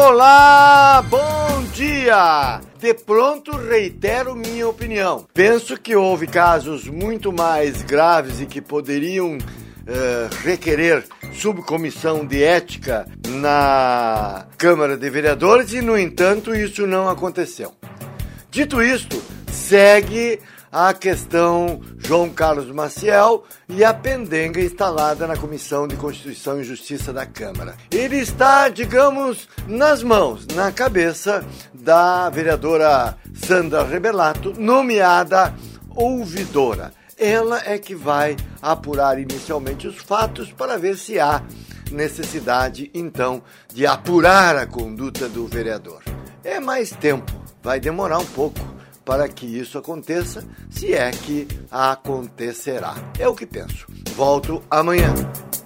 Olá, bom dia! De pronto reitero minha opinião. Penso que houve casos muito mais graves e que poderiam requerer subcomissão de ética na Câmara de Vereadores e, no entanto, isso não aconteceu. Dito isto, segue a questão João Carlos Maciel e a pendenga instalada na Comissão de Constituição e Justiça da Câmara. Ele está, digamos, nas mãos, na cabeça da vereadora Sandra Rebelato, nomeada ouvidora. Ela é que vai apurar inicialmente os fatos para ver se há necessidade, então, de apurar a conduta do vereador. É mais tempo, vai demorar um pouco para que isso aconteça, se é que acontecerá. É o que penso. Volto amanhã.